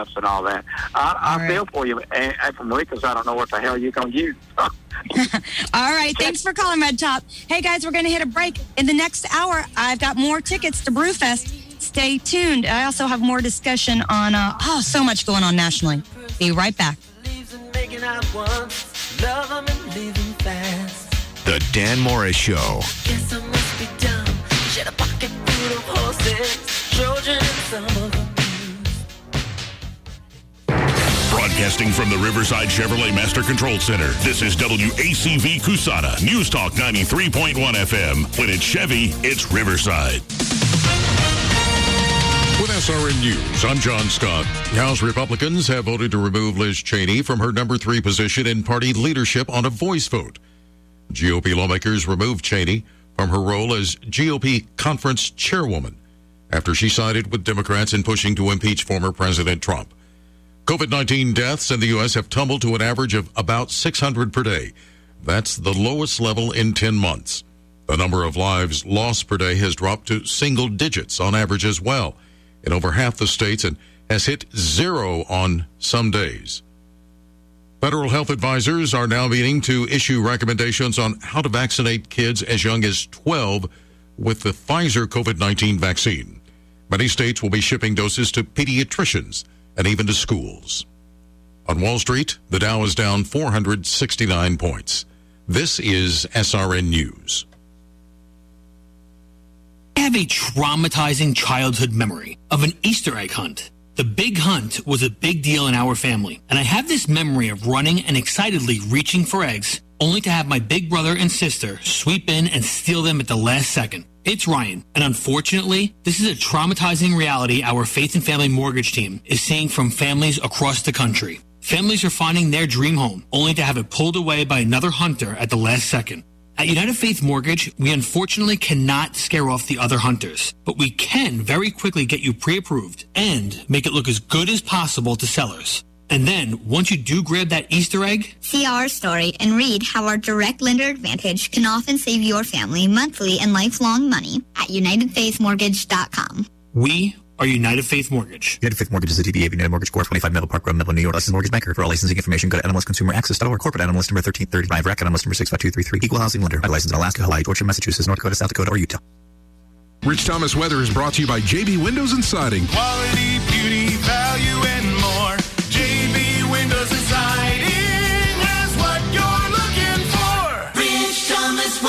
and all that. I feel for you, and for me, because I don't know what the hell you're going to use. All right. Thanks for calling, Red Top. Hey, guys, we're going to hit a break. In the next hour, I've got more tickets to Brewfest. Stay tuned. I also have more discussion on, so much going on nationally. Be right back. The Dan Morris Show. Guess I must be dumb. Shed a pocket full of horses, Trojan and some of them. Broadcasting from the Riverside Chevrolet Master Control Center, this is WACV Cusana, News Talk 93.1 FM. When it's Chevy, it's Riverside. With SRN News, I'm John Scott. House Republicans have voted to remove Liz Cheney from her number 3 position in party leadership on a voice vote. GOP lawmakers removed Cheney from her role as GOP conference chairwoman after she sided with Democrats in pushing to impeach former President Trump. COVID-19 deaths in the U.S. have tumbled to an average of about 600 per day. That's the lowest level in 10 months. The number of lives lost per day has dropped to single digits on average as well in over half the states and has hit 0 on some days. Federal health advisors are now meeting to issue recommendations on how to vaccinate kids as young as 12 with the Pfizer COVID-19 vaccine. Many states will be shipping doses to pediatricians and even to schools. On Wall Street, the Dow is down 469 points. This is SRN News. I have a traumatizing childhood memory of an Easter egg hunt. The big hunt was a big deal in our family, and I have this memory of running and excitedly reaching for eggs, only to have my big brother and sister sweep in and steal them at the last second. It's Ryan, and unfortunately, this is a traumatizing reality our Faith and Family Mortgage team is seeing from families across the country. Families are finding their dream home, only to have it pulled away by another hunter at the last second. At United Faith Mortgage, we unfortunately cannot scare off the other hunters, but we can very quickly get you pre-approved and make it look as good as possible to sellers. And then, once you do grab that Easter egg, see our story and read how our direct lender advantage can often save your family monthly and lifelong money at UnitedFaithMortgage.com. We are United Faith Mortgage. United Faith Mortgage is a DBA of United Mortgage Corp. 25 Melville Park Road, Melville, New York. Licensed mortgage banker. For all licensing information, go to NMLSConsumerAccess.org. Corporate NMLS number 1335. Racket NMLS number 65233. Equal housing lender. Licensed in Alaska, Hawaii, Georgia, Massachusetts, North Dakota, South Dakota, or Utah. Rich Thomas Weather is brought to you by JB Windows and Siding. Quality, beauty, value, and more. JB Windows and Siding has what you're looking for. Rich Thomas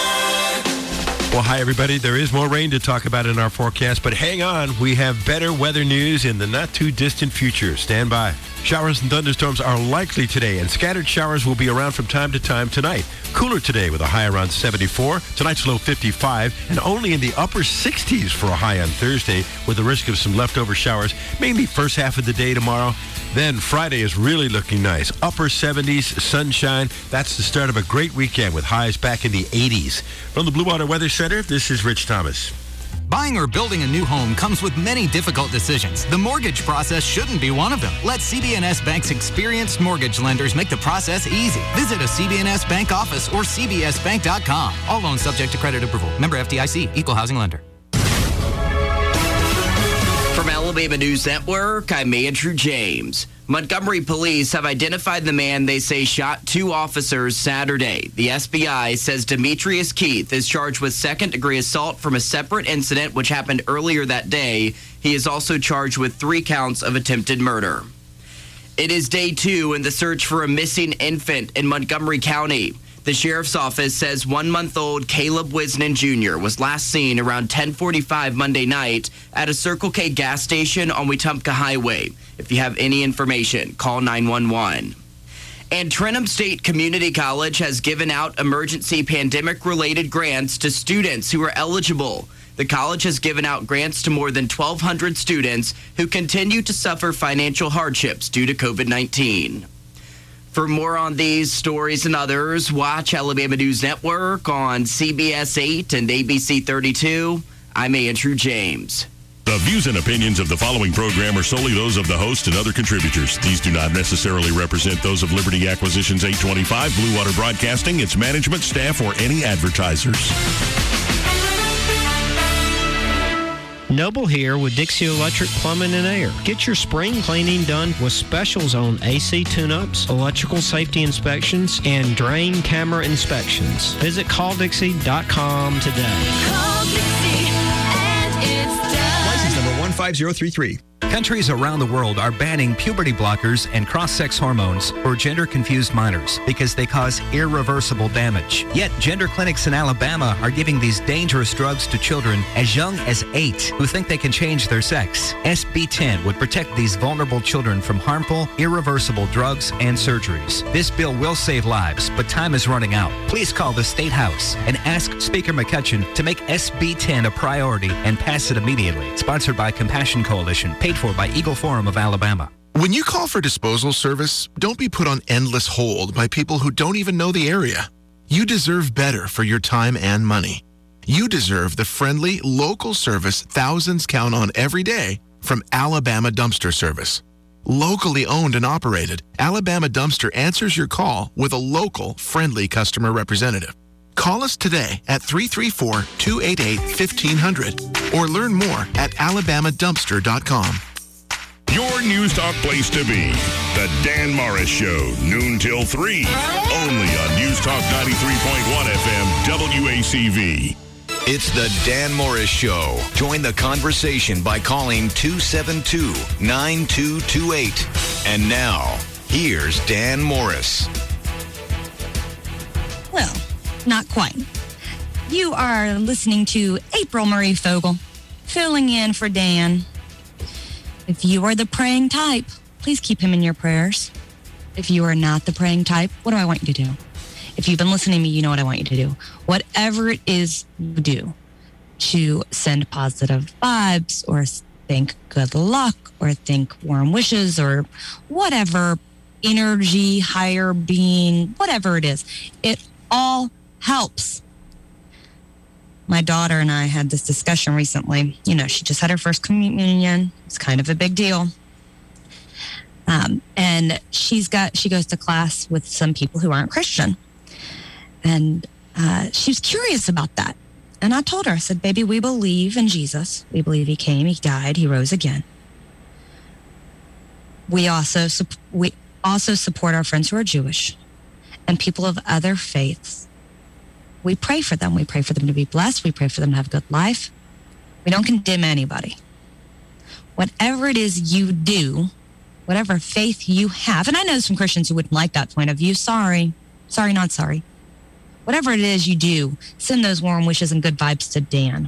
Weather. Well, hi, everybody. There is more rain to talk about in our forecast, but hang on. We have better weather news in the not-too-distant future. Stand by. Showers and thunderstorms are likely today, and scattered showers will be around from time to time tonight. Cooler today with a high around 74. Tonight's low 55, and only in the upper 60s for a high on Thursday with the risk of some leftover showers, mainly first half of the day tomorrow. Then Friday is really looking nice. Upper 70s, sunshine. That's the start of a great weekend with highs back in the 80s. From the Blue Water Weather Center, this is Rich Thomas. Buying or building a new home comes with many difficult decisions. The mortgage process shouldn't be one of them. Let CB&S Bank's experienced mortgage lenders make the process easy. Visit a CB&S Bank office or cbsbank.com. All loans subject to credit approval. Member FDIC. Equal housing lender. From Alabama News Network, I'm Andrew James. Montgomery police have identified the man they say shot 2 officers Saturday. The SBI says Demetrius Keith is charged with second-degree assault from a separate incident which happened earlier that day. He is also charged with 3 counts of attempted murder. It is day 2 in the search for a missing infant in Montgomery County. The sheriff's office says 1-month-old Caleb Wisnan Jr. was last seen around 10:45 Monday night at a Circle K gas station on Wetumpka Highway. If you have any information, call 911. And Trenton State Community College has given out emergency pandemic-related grants to students who are eligible. The college has given out grants to more than 1,200 students who continue to suffer financial hardships due to COVID-19. For more on these stories and others, watch Alabama News Network on CBS 8 and ABC 32. I'm Andrew James. The views and opinions of the following program are solely those of the host and other contributors. These do not necessarily represent those of Liberty Acquisitions 825, Blue Water Broadcasting, its management, staff, or any advertisers. Noble here with Dixie Electric Plumbing and Air. Get your spring cleaning done with specials on AC tune-ups, electrical safety inspections, and drain camera inspections. Visit calldixie.com today. Call Dixie and it's done. License number 15033. Countries around the world are banning puberty blockers and cross-sex hormones for gender-confused minors because they cause irreversible damage. Yet, gender clinics in Alabama are giving these dangerous drugs to children as young as 8 who think they can change their sex. SB 10 would protect these vulnerable children from harmful, irreversible drugs and surgeries. This bill will save lives, but time is running out. Please call the State House and ask Speaker McCutcheon to make SB 10 a priority and pass it immediately. Sponsored by Compassion Coalition, paid for by Eagle Forum of Alabama. When you call for disposal service, don't be put on endless hold by people who don't even know the area. You deserve better for your time and money. You deserve the friendly, local service thousands count on every day from Alabama Dumpster Service. Locally owned and operated, Alabama Dumpster answers your call with a local, friendly customer representative. Call us today at 334-288-1500 or learn more at alabamadumpster.com. Your News Talk place to be. The Dan Morris Show, noon till 3. Only on News Talk 93.1 FM, WACV. It's the Dan Morris Show. Join the conversation by calling 272-9228. And now, here's Dan Morris. Well, not quite. You are listening to April Marie Fogel, filling in for Dan. If you are the praying type, please keep him in your prayers. If you are not the praying type, what do I want you to do? If you've been listening to me, you know what I want you to do. Whatever it is you do to send positive vibes or think good luck or think warm wishes or whatever energy, higher being, whatever it is, it all helps. My daughter and I had this discussion recently. You know, she just had her first communion. It's kind of a big deal. And she goes to class with some people who aren't Christian. And she was curious about that. And I told her, I said, baby, we believe in Jesus. We believe he came, he died, he rose again. We also support our friends who are Jewish and people of other faiths. We pray for them. We pray for them to be blessed. We pray for them to have a good life. We don't condemn anybody. Whatever it is you do, whatever faith you have, and I know some Christians who wouldn't like that point of view. Sorry, not sorry. Whatever it is you do, send those warm wishes and good vibes to Dan.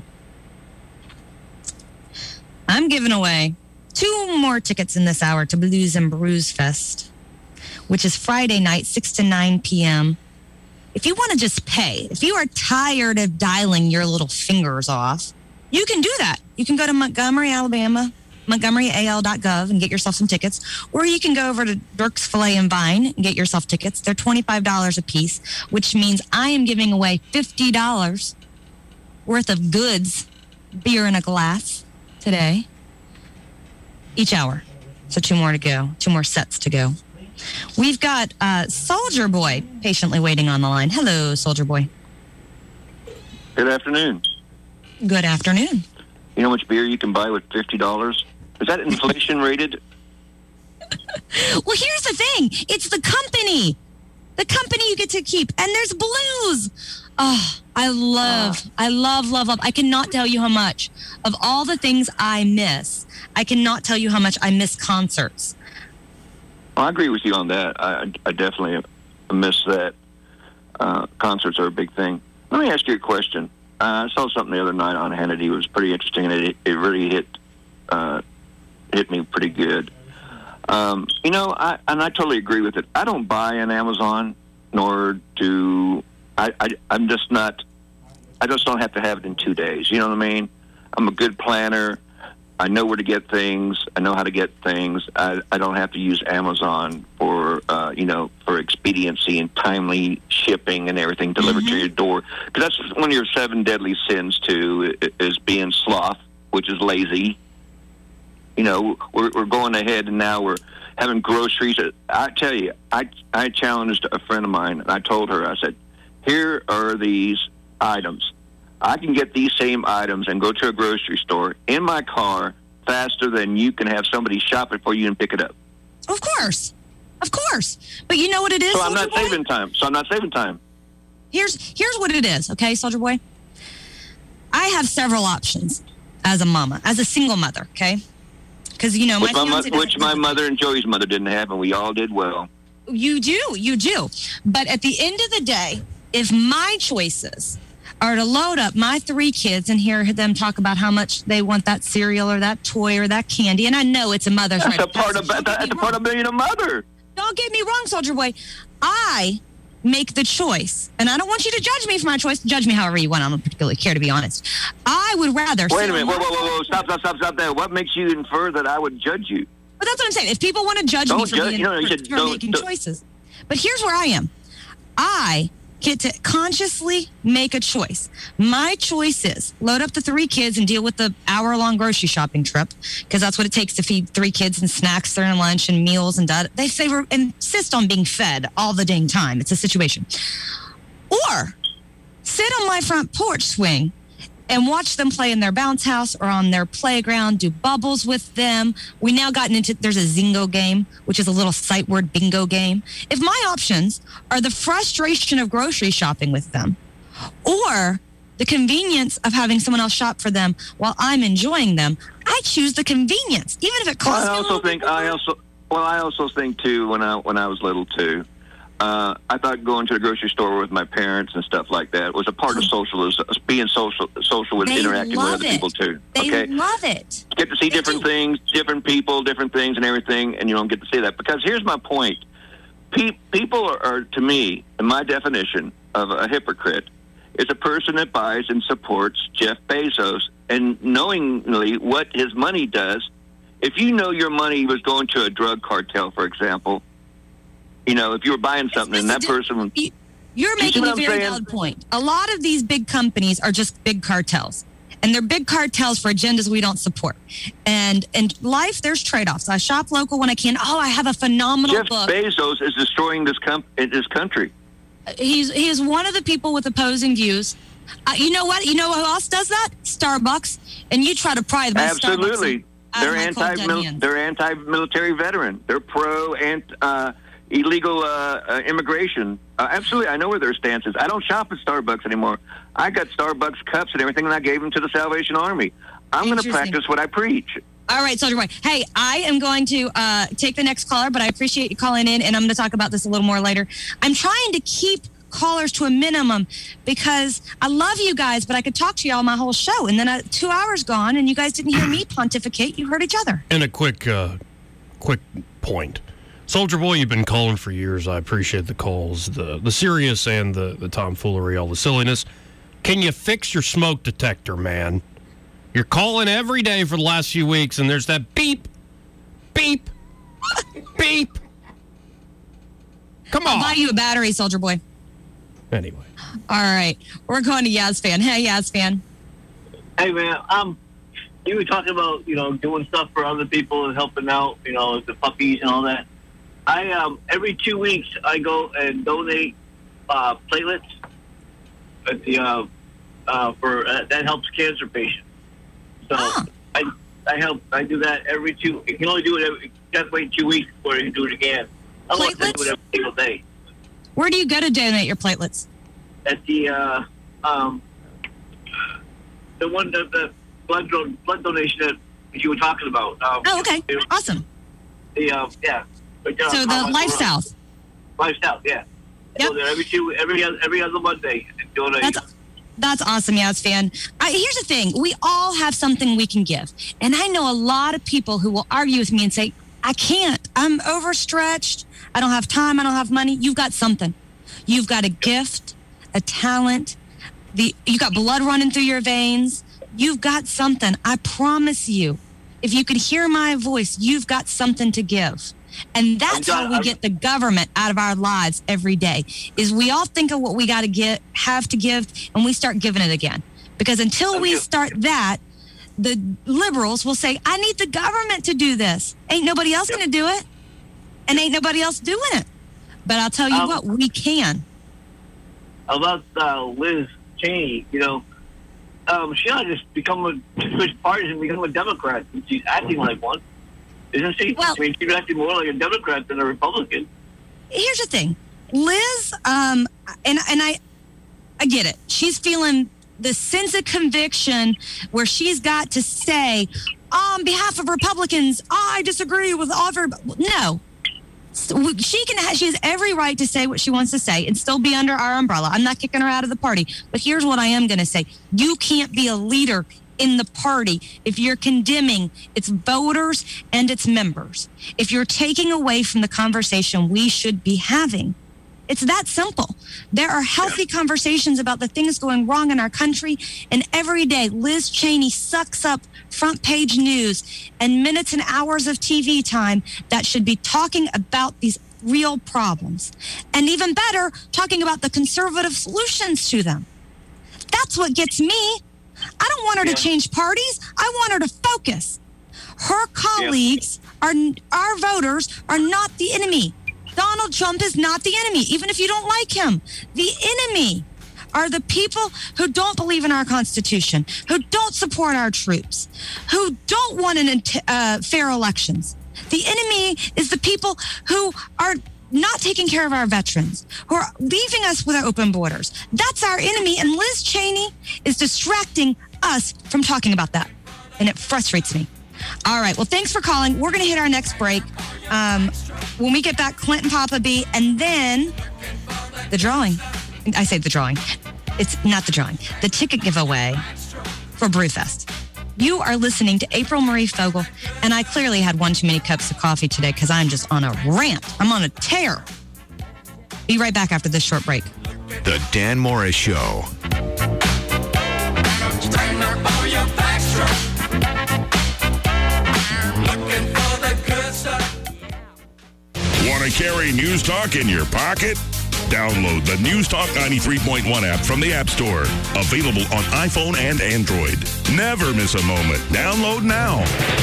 I'm giving away 2 more tickets in this hour to Blues and Brews Fest, which is Friday night, 6 to 9 p.m. If you want to just pay, if you are tired of dialing your little fingers off, you can do that. You can go to Montgomery, Alabama, montgomeryal.gov and get yourself some tickets. Or you can go over to Dirk's Filet and Vine and get yourself tickets. They're $25 a piece, which means I am giving away $50 worth of goods, beer in a glass today, each hour. So 2 more to go, 2 more sets to go. We've got Soldier Boy patiently waiting on the line. Hello, Soldier Boy. Good afternoon. Good afternoon. You know how much beer you can buy with $50? Is that inflation rated? Well, here's the thing. It's the company. The company you get to keep. And there's Blues. Oh, I love. I cannot tell you how much of all the things I miss. I cannot tell you how much I miss concerts. Well, I agree with you on that. I definitely miss that. Concerts are a big thing. Let me ask you a question. I saw something the other night on Hannity. It was pretty interesting, and it really hit me pretty good. You know, I totally agree with it. I don't buy on Amazon, nor do I'm just not. I just don't have to have it in 2 days. You know what I mean? I'm a good planner. I know where to get things. I know how to get things. I don't have to use Amazon for for expediency and timely shipping and everything delivered to your door. Because that's one of your 7 deadly sins too, is being sloth, which is lazy. You know, we're going ahead and now we're having groceries. I tell you, I challenged a friend of mine and I told her, I said, here are these items. I can get these same items and go to a grocery store in my car faster than you can have somebody shop it for you and pick it up. Of course. But you know what it is, So I'm not Soldier Boy? saving time. Here's what it is, okay, Soldier Boy? I have several options as a mama, as a single mother, okay? Because, you know, Which my mother and Joey's mother didn't have, and we all did well. You do. But at the end of the day, if my choices are to load up my 3 kids and hear them talk about how much they want that cereal or that toy or that candy, and I know it's a mother's right. That's a part of being a mother. Don't get me wrong, Soldier Boy. I make the choice, and I don't want you to judge me for my choice. Judge me however you want. I don't particularly care, to be honest. I would rather... Wait a minute. Whoa. Stop there. What makes you infer that I would judge you? But that's what I'm saying. If people want to judge me for making choices. But here's where I am. I get to consciously make a choice. My choice is load up the 3 kids and deal with the hour-long grocery shopping trip, because that's what it takes to feed 3 kids and snacks during lunch and meals and that. They say insist on being fed all the dang time. It's a situation. Or sit on my front porch swing and watch them play in their bounce house or on their playground, do bubbles with them. We now gotten into, there's a Zingo game, which is a little sight word bingo game. If my options are the frustration of grocery shopping with them or the convenience of having someone else shop for them while I'm enjoying them, I choose the convenience, even if it costs me a little bit more. I also think too, when I was little too, I thought going to the grocery store with my parents and stuff like that was a part of socialism, being social with interacting with other people too. They love it. Get to see different things, different people, different things and everything, and you don't get to see that. Because here's my point. People are, to me, in my definition of a hypocrite, is a person that buys and supports Jeff Bezos and knowingly what his money does. If you know your money was going to a drug cartel, for example, you know, if you were buying something and that person... You're making a very valid point. A lot of these big companies are just big cartels. And they're big cartels for agendas we don't support. And in life, there's trade-offs. I shop local when I can. Oh, I have a phenomenal book. Jeff Bezos is destroying this country. He is one of the people with opposing views. You know what? You know who else does that? Starbucks. And you try to pry the Absolutely. Starbucks. They're anti-military veteran. They're pro and illegal immigration. Absolutely, I know where their stance is. I don't shop at Starbucks anymore. I got Starbucks cups and everything, and I gave them to the Salvation Army. I'm going to practice what I preach. All right, Soldier Boy. Hey, I am going to take the next caller, but I appreciate you calling in, and I'm going to talk about this a little more later. I'm trying to keep callers to a minimum because I love you guys, but I could talk to y'all my whole show, and then 2 hours gone, and you guys didn't hear me pontificate. You heard each other. And a quick point. Soldier Boy, you've been calling for years. I appreciate the calls, the serious and the tomfoolery, all the silliness. Can you fix your smoke detector, man? You're calling every day for the last few weeks, and there's that beep, beep, beep. Come on. I'll buy you a battery, Soldier Boy. Anyway. All right. We're going to Yaz Fan. Hey, Yaz Fan. Hey, man. You were talking about, doing stuff for other people and helping out, the puppies and all that. Every 2 weeks, I go and donate platelets at the that helps cancer patients. So I do that every 2. You can only do it. You have to wait 2 weeks before you can do it again. I want to do it every single day. Where do you go to donate your platelets? At the blood donation that you were talking about. Okay, awesome. Yeah. So the Life South. Life South, yeah. Yep. Go there every other Monday and donate. That's awesome, Yaz Fan. Here's the thing. We all have something we can give. And I know a lot of people who will argue with me and say, I can't. I'm overstretched. I don't have time. I don't have money. You've got something. You've got a gift, a talent. You've got blood running through your veins. You've got something. I promise you. If you could hear my voice, you've got something to give. And that's how we get the government out of our lives every day, is we all think of what we got to have to give, and we start giving it again. Because until we start that, the liberals will say, I need the government to do this. Ain't nobody else going to do it, and ain't nobody else doing it. But I'll tell you what, we can. About Liz Cheney, she ought to just switch parties and become a Democrat. She's acting like one, isn't she? Well, I mean, she's acting more like a Democrat than a Republican. Here's the thing, Liz, and I get it. She's feeling the sense of conviction where she's got to say, on behalf of Republicans, I disagree with offer. No. She has every right to say what she wants to say and still be under our umbrella. I'm not kicking her out of the party. But here's what I am going to say. You can't be a leader in the party if you're condemning its voters and its members. If you're taking away from the conversation we should be having. It's that simple. There are healthy conversations about the things going wrong in our country, and every day Liz Cheney sucks up front page news and minutes and hours of TV time that should be talking about these real problems. And even better, talking about the conservative solutions to them. That's what gets me. I don't want her to change parties. I want her to focus. Her colleagues, our voters, are not the enemy. Donald Trump is not the enemy, even if you don't like him. The enemy are the people who don't believe in our Constitution, who don't support our troops, who don't want fair elections. The enemy is the people who are not taking care of our veterans, who are leaving us with our open borders. That's our enemy, and Liz Cheney is distracting us from talking about that, and it frustrates me. All right, well, thanks for calling. We're going to hit our next break. When we get back, Clinton Papa B, and then the drawing. I say the drawing. It's not the drawing. The ticket giveaway for Brewfest. You are listening to April Marie Fogel, and I clearly had one too many cups of coffee today because I'm just on a rant. I'm on a tear. Be right back after this short break. The Dan Morris Show. Want to carry News Talk in your pocket? Download the News Talk 93.1 app from the App Store. Available on iPhone and Android. Never miss a moment. Download now.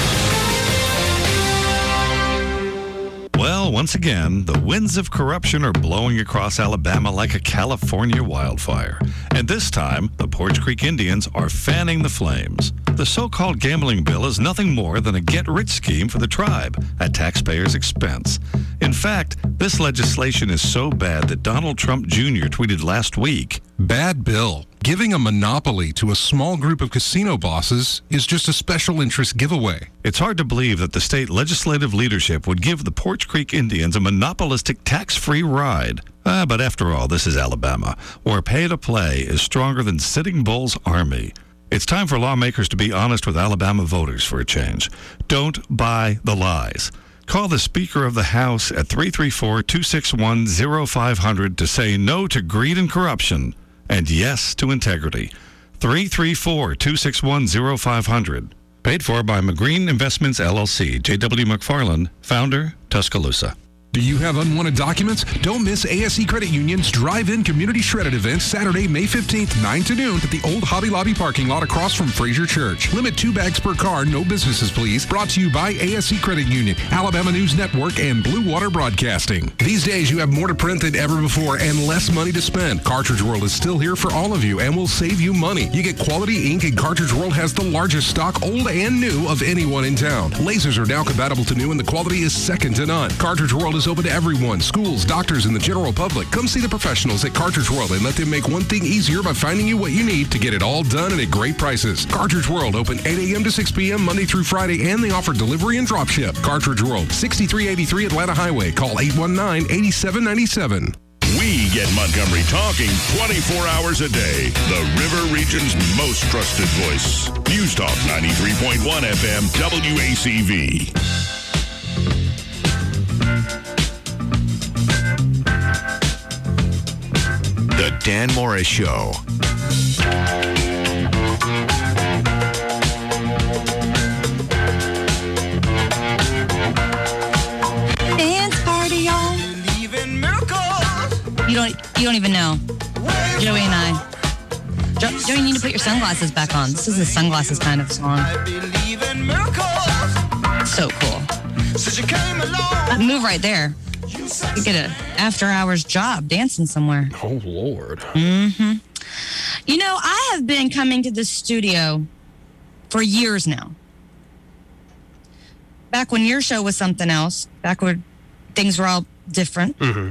Well, once again, the winds of corruption are blowing across Alabama like a California wildfire. And this time, the Porch Creek Indians are fanning the flames. The so-called gambling bill is nothing more than a get-rich scheme for the tribe at taxpayers' expense. In fact, this legislation is so bad that Donald Trump Jr. tweeted last week, "Bad bill. Giving a monopoly to a small group of casino bosses is just a special interest giveaway." It's hard to believe that the state legislative leadership would give the Porch Creek Indians a monopolistic tax-free ride. But after all, this is Alabama, where pay-to-play is stronger than Sitting Bull's army. It's time for lawmakers to be honest with Alabama voters for a change. Don't buy the lies. Call the Speaker of the House at 334-261-0500 to say no to greed and corruption and yes to integrity. 334-261-0500. Paid for by McGreen Investments, LLC. J.W. McFarland, founder, Tuscaloosa. Do you have unwanted documents? Don't miss ASE Credit Union's Drive-In Community Shredded event Saturday, May 15th, 9 to noon at the old Hobby Lobby parking lot across from Fraser Church. Limit 2 bags per car, no businesses please. Brought to you by ASE Credit Union, Alabama News Network, and Blue Water Broadcasting. These days you have more to print than ever before and less money to spend. Cartridge World is still here for all of you and will save you money. You get quality ink, and Cartridge World has the largest stock, old and new, of anyone in town. Lasers are now compatible to new and the quality is second to none. Cartridge World is open to everyone, schools, doctors, and the general public. Come see the professionals at Cartridge World and let them make one thing easier by finding you what you need to get it all done and at great prices. Cartridge World, open 8 a.m. to 6 p.m. Monday through Friday, and they offer delivery and drop ship. Cartridge World, 6383 Atlanta Highway. Call 819-8797. We get Montgomery talking 24 hours a day. The River Region's most trusted voice. News Talk 93.1 FM WACV. The Dan Morris Show. Dance party on. You don't even know. Joey and I. Joey, you need to put your sunglasses back on. This is a sunglasses kind of song. So cool. That move right there. You get an after-hours job dancing somewhere. Oh, Lord. Mm-hmm. You know, I have been coming to this studio for years now. Back when your show was something else, back when things were all different. Mm-hmm.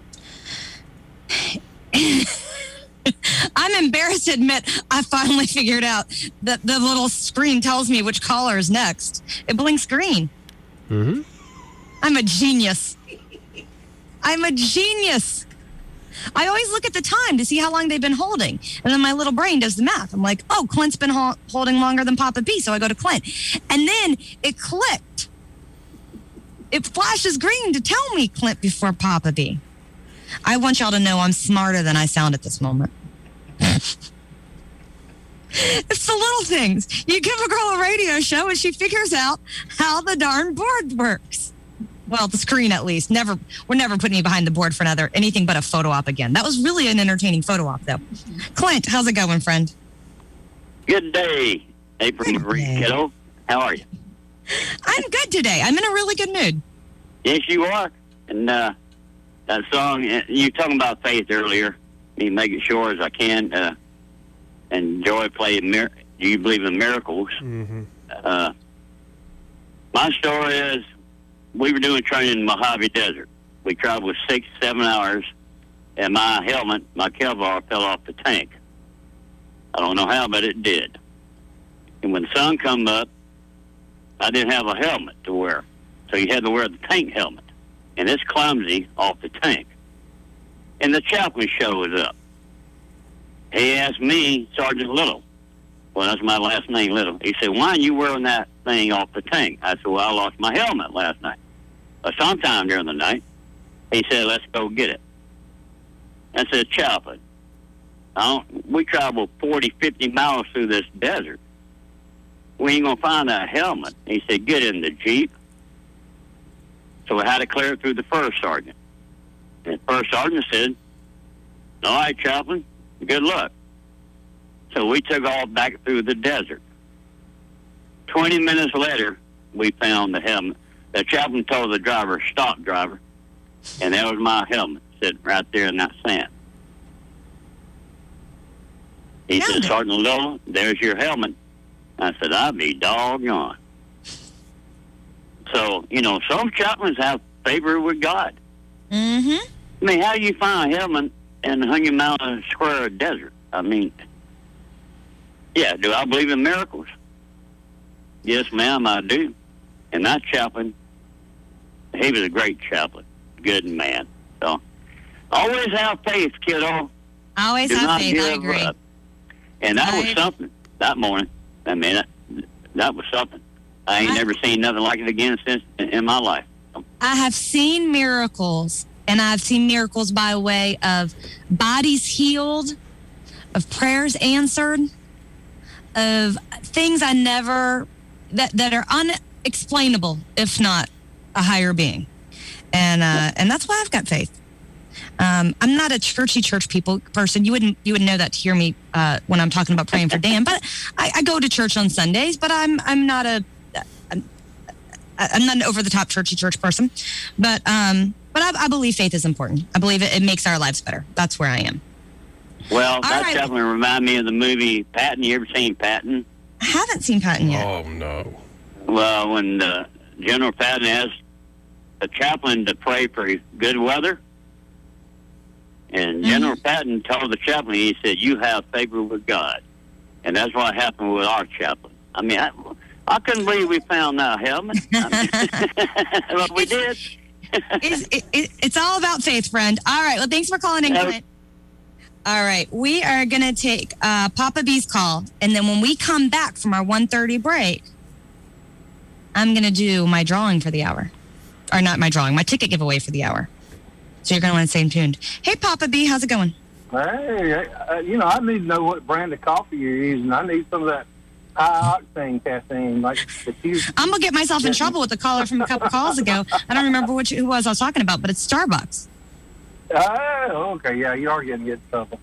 I'm embarrassed to admit I finally figured out that the little screen tells me which caller is next. It blinks green. Mm-hmm. I'm a genius. I'm a genius. I always look at the time to see how long they've been holding. And then my little brain does the math. I'm like, oh, Clint's been holding longer than Papa B, so I go to Clint. And then it clicked. It flashes green to tell me Clint before Papa B. I want y'all to know I'm smarter than I sound at this moment. It's the little things. You give a girl a radio show and she figures out how the darn board works. Well, the screen at least. We're never putting you behind the board for anything but a photo op again. That was really an entertaining photo op, though. Clint, how's it going, friend? Good day, April Marie Kiddo. How are you? I'm good today. I'm in a really good mood. Yes, you are. And that song, you were talking about faith earlier. Me making sure as I can enjoy playing. Do you believe in miracles? Mm-hmm. My story is, we were doing training in the Mojave Desert. We traveled 6-7 hours, and my helmet, my Kevlar, fell off the tank. I don't know how, but it did. And when the sun come up, I didn't have a helmet to wear. So you had to wear the tank helmet. And it's clumsy off the tank. And the chaplain shows up. He asked me, Sergeant Little. Well, that's my last name, Little. He said, why are you wearing that thing off the tank? I said, well, I lost my helmet last night. Sometime during the night. He said, let's go get it. I said, chaplain, we traveled 40, 50 miles through this desert. We ain't going to find that helmet. He said, get in the Jeep. So we had to clear it through the first sergeant. And the first sergeant said, all right, chaplain, good luck. So we took off back through the desert. 20 minutes later, we found the helmet. The chaplain told the driver, stop, driver. And that was my helmet sitting right there in that sand. He said, Sergeant Little, there's your helmet. I said, I'll be doggone. So, some chaplains have favor with God. Mm-hmm. I mean, how do you find a helmet in a 100-mile square desert? I mean, yeah, do I believe in miracles? Yes, ma'am, I do. And that chaplain, he was a great chaplain. Good man. So, always have faith, kiddo. Always Do have not faith, I give agree. up. And that was something that morning. I mean, that was something. I ain't never seen nothing like it again since in my life. I have seen miracles, and I've seen miracles by way of bodies healed, of prayers answered, of things I never, that are unexplainable, if not a higher being. And that's why I've got faith. I'm not a church people person. You wouldn't know that to hear me when I'm talking about praying for Dan. But I go to church on Sundays. But I'm not an over the top church person. But I believe faith is important. I believe it makes our lives better. That's where I am. Well, that definitely reminds me of the movie Patton. You ever seen Patton? I haven't seen Patton yet. Oh no. Well, when General Patton asked the chaplain to pray for good weather. And General Patton told the chaplain, he said, you have favor with God. And that's what happened with our chaplain. I mean, I couldn't believe we found that helmet. But we did. It's all about faith, friend. All right. Well, thanks for calling in, Clint. All right. We are going to take Papa B's call. And then when we come back from our 1:30 break, I'm going to do my drawing for the hour. Or not my drawing, my ticket giveaway for the hour. So you're going to want to stay tuned. Hey, Papa B, how's it going? Hey, I need to know what brand of coffee you're using. I need some of that high-octane caffeine. I'm going to get myself in trouble with the caller from a couple calls ago. I don't remember who I was talking about, but it's Starbucks. Oh, okay. Yeah, you are going to get in trouble.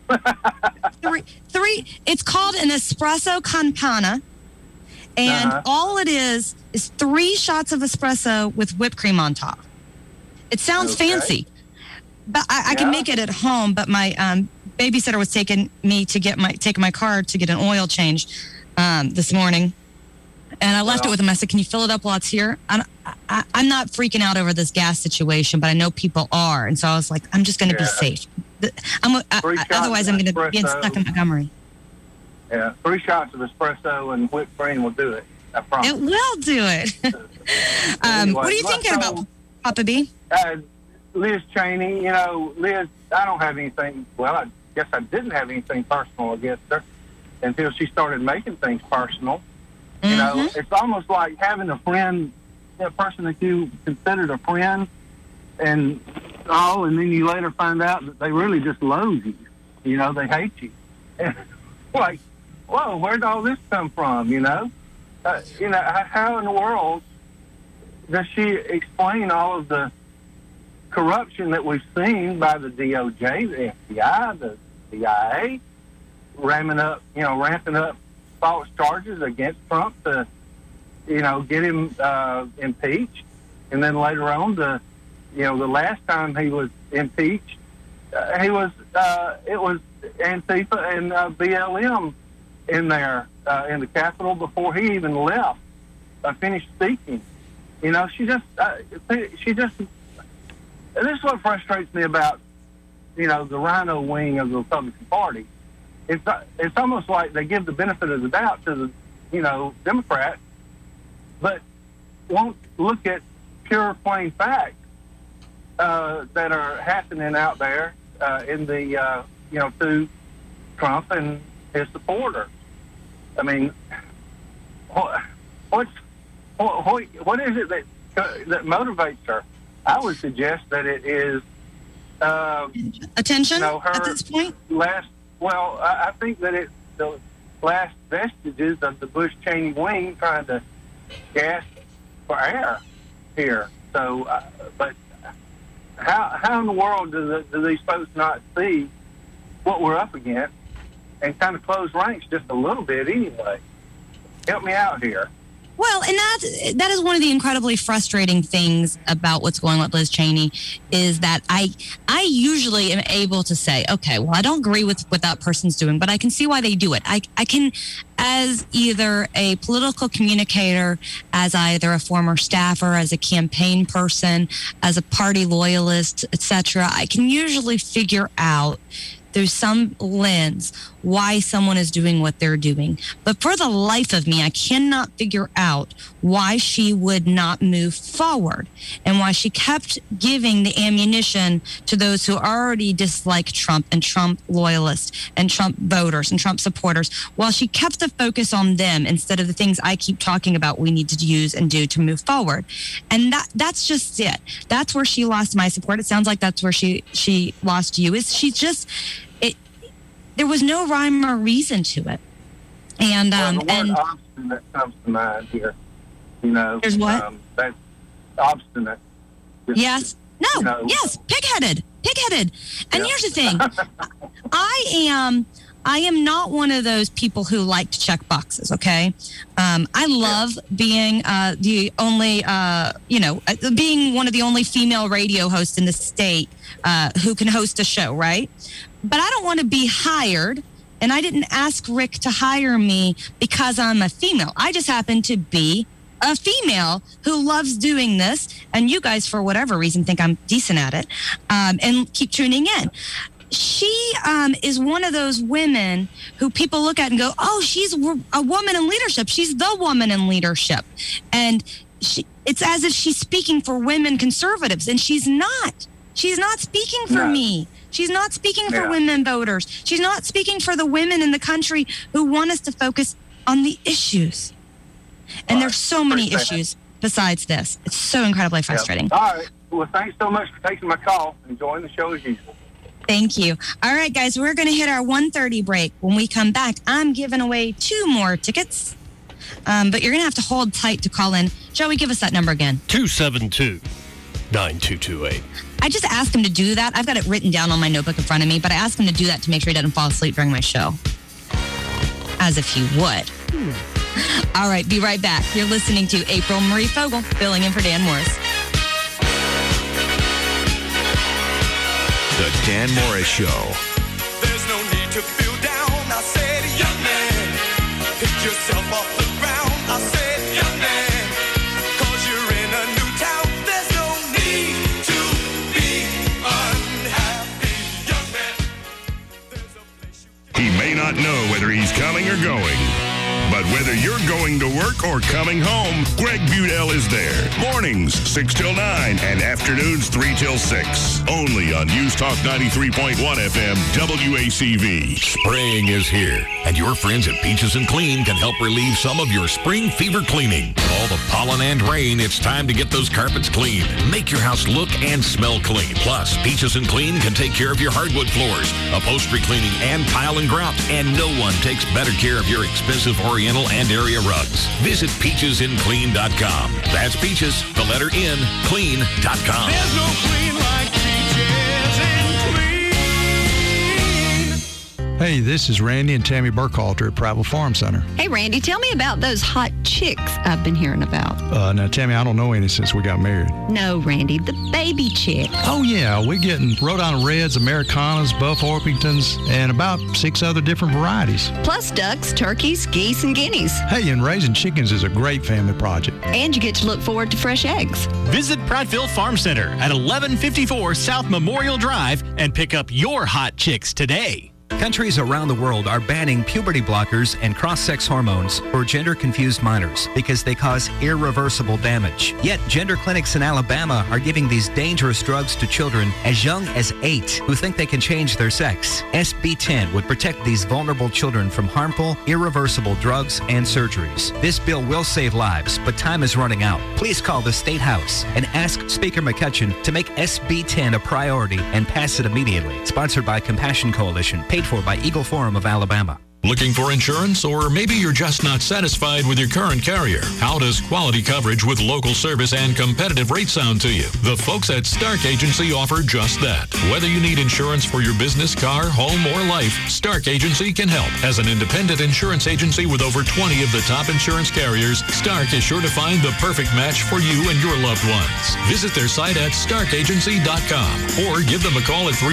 It's called an espresso campana. And all it is 3 shots of espresso with whipped cream on top. It sounds fancy. But I can make it at home, but my babysitter was taking my car to get an oil change this morning. And I left it with him. I said, can you fill it up while it's here? I'm not freaking out over this gas situation, but I know people are. And so I was like, I'm just going to be safe. Otherwise, I'm going to be stuck in Montgomery. Yeah, 3 shots of espresso and whipped cream will do it. I promise. It will do it. What are you thinking about, Papa B? Liz Cheney, Liz, I don't have anything, well, I guess I didn't have anything personal against her until she started making things personal. It's almost like having a friend, a person that you considered a friend, and then you later find out that they really just loathe you. They hate you. And like, whoa, where'd all this come from, how in the world does she explain all of the corruption that we've seen by the DOJ, the FBI, the CIA, ramping up false charges against Trump to, get him impeached, and then later on, the last time he was impeached, it was Antifa and BLM in there in the Capitol before he even left, finished speaking. She just. This is what frustrates me about, the rhino wing of the Republican Party. It's almost like they give the benefit of the doubt to the, Democrats, but won't look at pure plain facts that are happening out there in the, to Trump and his supporters. I mean, what is it that motivates her? I would suggest that it is attention at this point. I think that it's the last vestiges of the Bush-Cheney wing trying to gasp for air here. So, but how in the world do these folks not see what we're up against and kind of close ranks just a little bit anyway? Help me out here. Well, and that is one of the incredibly frustrating things about what's going on with Liz Cheney is that I usually am able to say, okay, well, I don't agree with what that person's doing, but I can see why they do it. I can, as either a political communicator, as either a former staffer, as a campaign person, as a party loyalist, etc., I can usually figure out through some lens why someone is doing what they're doing. But for the life of me, I cannot figure out why she would not move forward and why she kept giving the ammunition to those who already dislike Trump and Trump loyalists and Trump voters and Trump supporters, while she kept the focus on them instead of the things I keep talking about we need to use and do to move forward. And that's just it. That's where she lost my support. It sounds like that's where she lost you. There was no rhyme or reason to it. And the word obstinate comes to mind here. There's what? That's obstinate. Yes. No. Yes. Pig-headed. And here's the thing. I am not one of those people who like to check boxes. Okay. I love being the only, being one of the only female radio hosts in the state who can host a show. Right. But I don't want to be hired, and I didn't ask Rick to hire me because I'm a female. I just happen to be a female who loves doing this, and you guys, for whatever reason, think I'm decent at it, and keep tuning in. She is one of those women who people look at and go, oh, she's a woman in leadership. She's the woman in leadership. And it's as if she's speaking for women conservatives, and she's not. She's not speaking for me. She's not speaking for women voters. She's not speaking for the women in the country who want us to focus on the issues. And there's so many issues besides this. It's so incredibly frustrating. All right. Well, thanks so much for taking my call. Enjoying the show as usual. Thank you. All right, guys, we're going to hit our 1:30 break. When we come back, I'm giving away 2 more tickets. But you're going to have to hold tight to call in. Joey, give us that number again. 272-9228. I just asked him to do that. I've got it written down on my notebook in front of me, but I asked him to do that to make sure he doesn't fall asleep during my show. As if he would. All right, be right back. You're listening to April Marie Fogel, filling in for Dan Morris. The Dan Morris Show. There's no to feel down. I said, young man, pick yourself off the ground. I said, young man, 'cause you're in a new town. There's no need to be unhappy, young man. He may not know whether he's coming or going, but whether you're going to work or coming home, Greg Budell is there. Mornings, 6 till 9, and afternoons, 3 till 6. Only on News Talk 93.1 FM, WACV. Spring is here, and your friends at Peaches and Clean can help relieve some of your spring fever cleaning. With all the pollen and rain, it's time to get those carpets clean. Make your house look and smell clean. Plus, Peaches and Clean can take care of your hardwood floors, upholstery cleaning, and tile and grout. And no one takes better care of your expensive Oriental and area rugs. Visit peachesinclean.com. That's Peaches, the letter N, clean.com. There's no clean like Peaches and Clean. Hey, this is Randy and Tammy Burkhalter at Prattville Farm Center. Hey, Randy, tell me about those hot chicks I've been hearing about. Now, Tammy, I don't know any since we got married. No, Randy, the baby chick. Oh, yeah, we're getting Rhode Island Reds, Americanas, Buff Orpingtons, and about 6 other different varieties. Plus ducks, turkeys, geese, and guineas. Hey, and raising chickens is a great family project. And you get to look forward to fresh eggs. Visit Prattville Farm Center at 1154 South Memorial Drive and pick up your hot chicks today. Countries around the world are banning puberty blockers and cross-sex hormones for gender-confused minors because they cause irreversible damage. Yet, gender clinics in Alabama are giving these dangerous drugs to children as young as 8 who think they can change their sex. SB 10 would protect these vulnerable children from harmful, irreversible drugs and surgeries. This bill will save lives, but time is running out. Please call the State House and ask Speaker McCutcheon to make SB 10 a priority and pass it immediately. Sponsored by Compassion Coalition, paid for by Eagle Forum of Alabama. Looking for insurance, or maybe you're just not satisfied with your current carrier? How does quality coverage with local service and competitive rates sound to you? The folks at Stark Agency offer just that. Whether you need insurance for your business, car, home, or life, Stark Agency can help. As an independent insurance agency with over 20 of the top insurance carriers, Stark is sure to find the perfect match for you and your loved ones. Visit their site at starkagency.com or give them a call at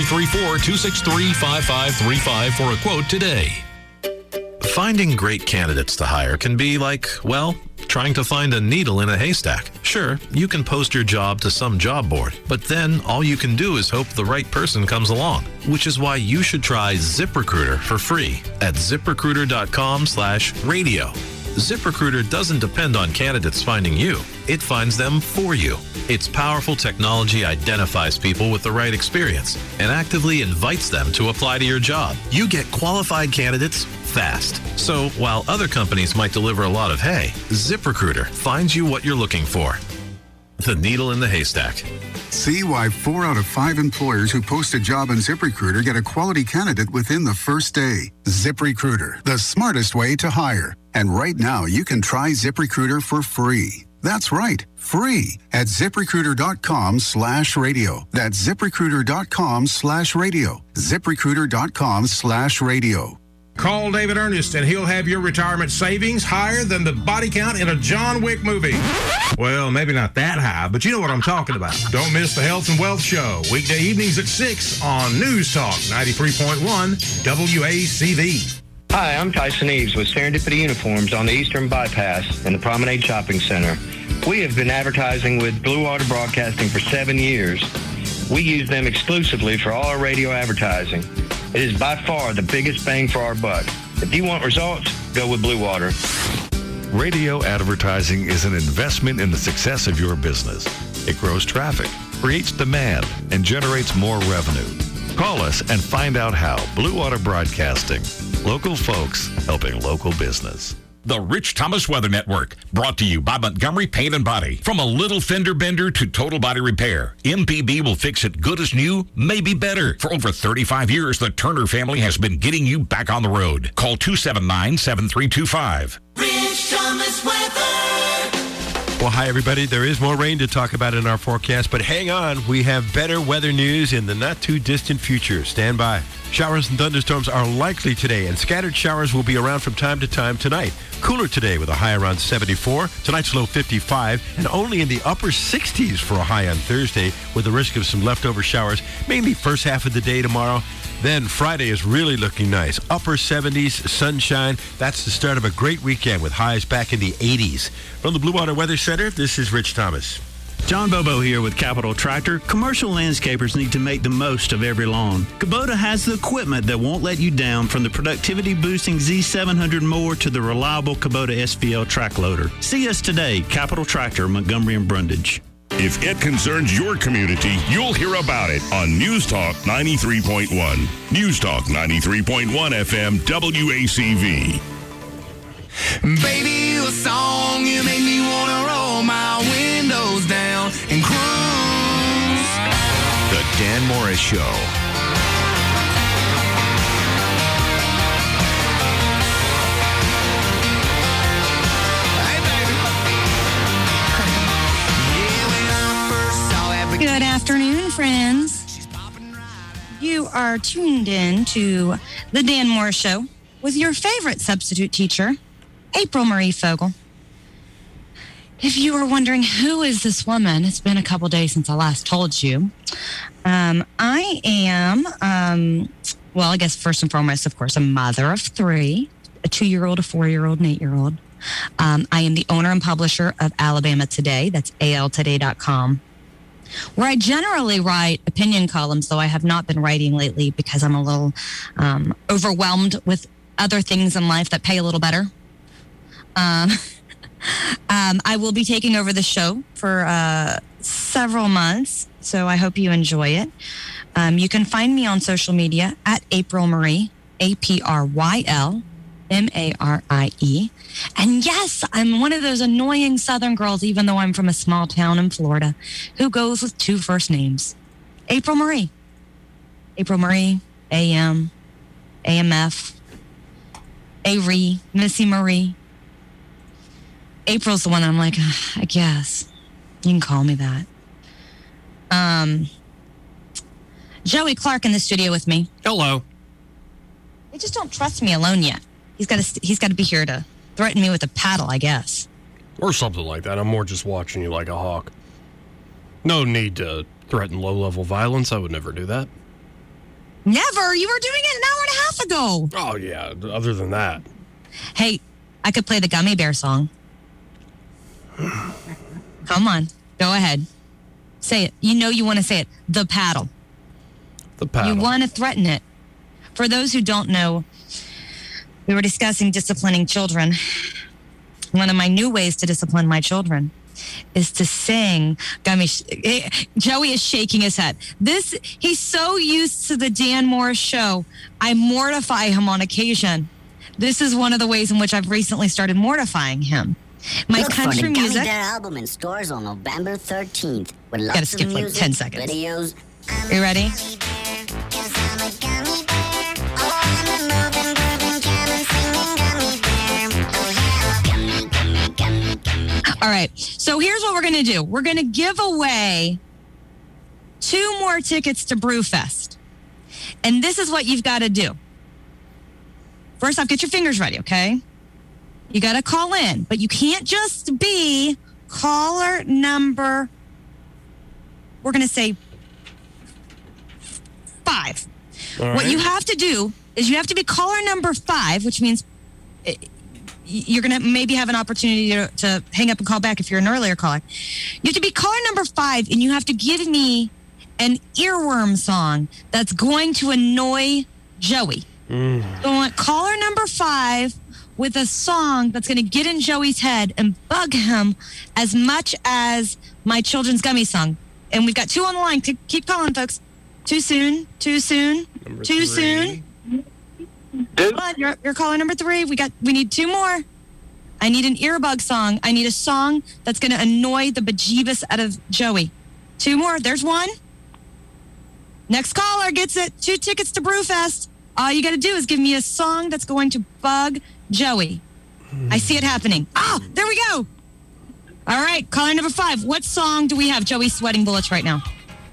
334-263-5535 for a quote today. Finding great candidates to hire can be like, well, trying to find a needle in a haystack. Sure, you can post your job to some job board, but then all you can do is hope the right person comes along, which is why you should try ZipRecruiter for free at ZipRecruiter.com/radio. ZipRecruiter doesn't depend on candidates finding you. It finds them for you. Its powerful technology identifies people with the right experience and actively invites them to apply to your job. You get qualified candidates fast. So while other companies might deliver a lot of hay, ZipRecruiter finds you what you're looking for. The needle in the haystack. See why 4 out of 5 employers who post a job on ZipRecruiter get a quality candidate within the first day. ZipRecruiter, the smartest way to hire. And right now, you can try ZipRecruiter for free. That's right, free at ZipRecruiter.com/radio. That's ZipRecruiter.com/radio. ZipRecruiter.com/radio. Call David Ernest and he'll have your retirement savings higher than the body count in a John Wick movie. Well, maybe not that high, but you know what I'm talking about. Don't miss the Health and Wealth Show, weekday evenings at 6 on News Talk 93.1 WACV. Hi, I'm Tyson Eves with Serendipity Uniforms on the Eastern Bypass in the Promenade Shopping Center. We have been advertising with Blue Water Broadcasting for 7 years. We use them exclusively for all our radio advertising. It is by far the biggest bang for our buck. If you want results, go with Blue Water. Radio advertising is an investment in the success of your business. It grows traffic, creates demand, and generates more revenue. Call us and find out how. Blue Water Broadcasting. Local folks helping local business. The Rich Thomas Weather Network, brought to you by Montgomery Paint and Body. From a little fender bender to total body repair, MPB will fix it good as new, maybe better. For over 35 years, the Turner family has been getting you back on the road. Call 279-7325. Rich Thomas Weather. Well, hi, everybody. There is more rain to talk about in our forecast, but hang on. We have better weather news in the not-too-distant future. Stand by. Showers and thunderstorms are likely today, and scattered showers will be around from time to time tonight. Cooler today with a high around 74. Tonight's low 55, and only in the upper 60s for a high on Thursday with the risk of some leftover showers, mainly first half of the day tomorrow. Then Friday is really looking nice. Upper 70s, sunshine. That's the start of a great weekend with highs back in the 80s. From the Blue Water Weather Center, this is Rich Thomas. John Bobo here with Capital Tractor. Commercial landscapers need to make the most of every lawn. Kubota has the equipment that won't let you down, from the productivity-boosting Z700 mower to the reliable Kubota SVL track loader. See us today, Capital Tractor, Montgomery and Brundage. If it concerns your community, you'll hear about it on News Talk 93.1. News Talk 93.1 FM WACV. Baby, you a song, you make me wanna roll my windows down and cruise. The Dan Morris Show. Good afternoon, friends. You are tuned in to the Dan Morris Show with your favorite substitute teacher, April Marie Fogle. If you were wondering, who is this woman? It's been a couple days since I last told you. I am, well, I guess first and foremost, of course, a mother of three, a 2-year-old, a 4-year-old, and 8-year-old. I am the owner and publisher of Alabama Today. That's altoday.com, where I generally write opinion columns, though I have not been writing lately because I'm a little overwhelmed with other things in life that pay a little better. I will be taking over the show for several months, so I hope you enjoy it. You can find me on social media at April Marie, APRYL MARIE. And yes, I'm one of those annoying Southern girls, even though I'm from a small town in Florida, who goes with 2 first names. April Marie. April Marie, AM, AMF, Avery, Missy Marie. April's the one I'm like, I guess. You can call me that. Joey Clark in the studio with me. Hello. They just don't trust me alone yet. He's got to be here to threaten me with a paddle, I guess. Or something like that. I'm more just watching you like a hawk. No need to threaten low-level violence. I would never do that. Never? You were doing it an hour and a half ago. Oh, yeah. Other than that. Hey, I could play the Gummy Bear song. Come on. Go ahead. Say it. You know you want to say it. The paddle. The paddle. You want to threaten it. For those who don't know, we were discussing disciplining children. One of my new ways to discipline my children is to sing. Joey is shaking his head. He's so used to the Dan Morris Show. I mortify him on occasion. This is one of the ways in which I've recently started mortifying him. My Look country for the music. Gummy Bear album in stores on November 13th. With lots Gotta skip of like music, 10 seconds. videos. You ready? All right. So here's what we're going to do. We're going to give away 2 more tickets to Brewfest. And this is what you've got to do. First off, get your fingers ready, okay? You got to call in, but you can't just be caller number, we're going to say 5. All What right. you have to do is you have to be caller number 5, which means you're going to maybe have an opportunity to hang up and call back if you're an earlier caller. You have to be caller number 5, and you have to give me an earworm song that's going to annoy Joey. So I want caller number 5 with a song that's going to get in Joey's head and bug him as much as my children's gummy song. And we've got 2 on the line. Keep calling, folks. Too soon. Too soon. Number Too 3. soon. Hold on, you're caller number 3. We need 2 more. I need an earbug song. I need a song that's going to annoy the bejeebus out of Joey. 2 more. There's 1. Next caller gets it. 2 tickets to Brewfest. All you got to do is give me a song that's going to bug Joey. I see it happening. Ah, there we go. All right, caller number 5. What song do we have? Joey's sweating bullets right now.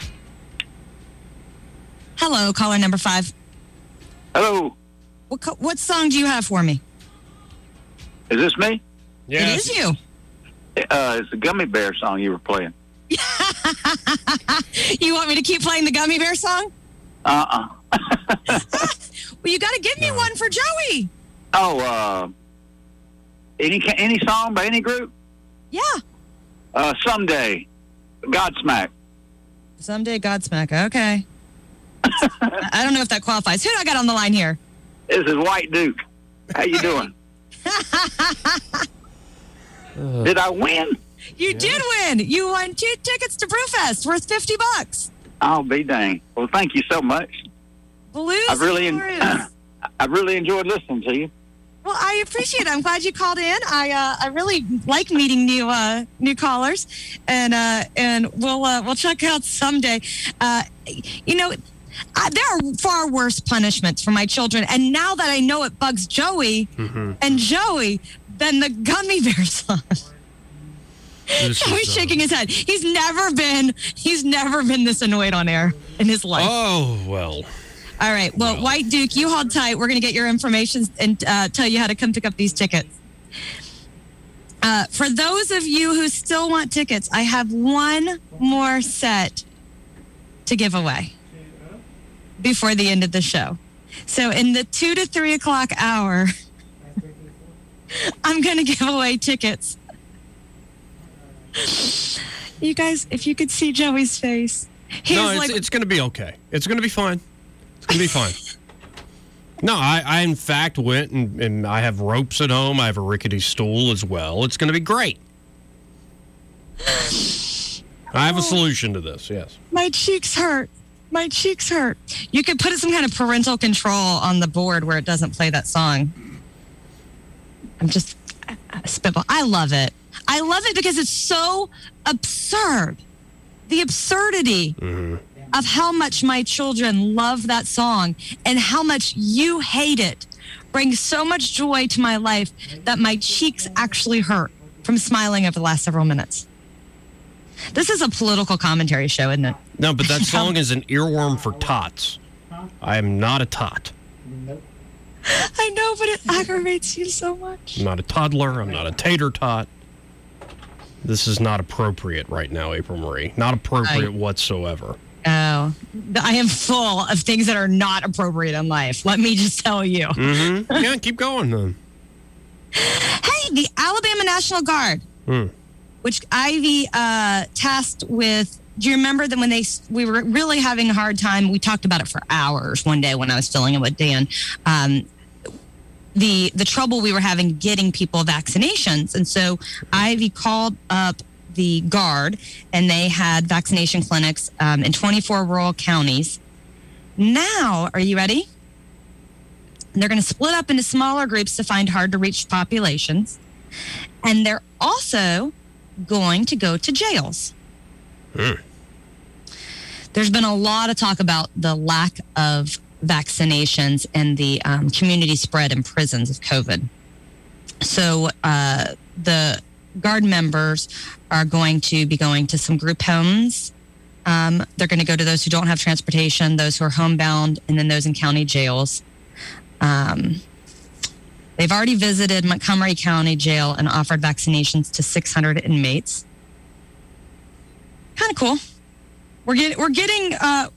Hello, caller number 5. Hello. What song do you have for me? Is this me? It is you. It's the Gummy Bear song you were playing. You want me to keep playing the Gummy Bear song? Well, you got to give me one for Joey. Oh, any song by any group? Yeah. Someday, Godsmack. Someday, Godsmack. Okay. I don't know if that qualifies. Who do I got on the line here? This is White Duke. How you doing? Did I win? You did win. You won 2 tickets to Brewfest worth $50. I'll be dang. Well, thank you so much. Blues. I really enjoyed listening to you. Well, I appreciate it. I'm glad you called in. I really like meeting new callers, and we'll check out someday. There are far worse punishments for my children, and now that I know it bugs Joey and Joey, than the gummy bear song. Joey's shaking his head. He's never been this annoyed on air in his life. Oh, well. All right. Well, White Duke, you hold tight. We're going to get your information and tell you how to come pick up these tickets. For those of you who still want tickets, I have one more set to give away before the end of the show. So in the 2 to 3 o'clock hour, I'm going to give away tickets. You guys, if you could see Joey's face. It's going to be okay. It's going to be fine. It's going to be fine. No, I in fact went and I have ropes at home. I have a rickety stool as well. It's going to be great. I have a solution to this, yes. My cheeks hurt. My cheeks hurt. You could put some kind of parental control on the board where it doesn't play that song. I'm just spitball. I love it. I love it because it's so absurd. The absurdity of how much my children love that song and how much you hate it brings so much joy to my life that my cheeks actually hurt from smiling over the last several minutes. This is a political commentary show, isn't it? No, but that song is an earworm for tots. I am not a tot. I know, but it aggravates you so much. I'm not a toddler. I'm not a tater tot. This is not appropriate right now, April Marie. Not appropriate whatsoever. Oh, I am full of things that are not appropriate in life. Let me just tell you. Yeah, keep going then. Hey, the Alabama National Guard, which Ivy tasked with. Do you remember that when we were really having a hard time? We talked about it for hours one day when I was filling in with Dan. The trouble we were having getting people vaccinations. And so Ivy called up the Guard, and they had vaccination clinics in 24 rural counties. Now, are you ready? They're going to split up into smaller groups to find hard-to-reach populations. And they're also going to go to jails. There's been a lot of talk about the lack of vaccinations and the community spread in prisons of COVID. So the Guard members are going to be going to some group homes. They're going to go to those who don't have transportation, those who are homebound, and then those in county jails. They've already visited Montgomery County Jail and offered vaccinations to 600 inmates. Kind of cool. We're getting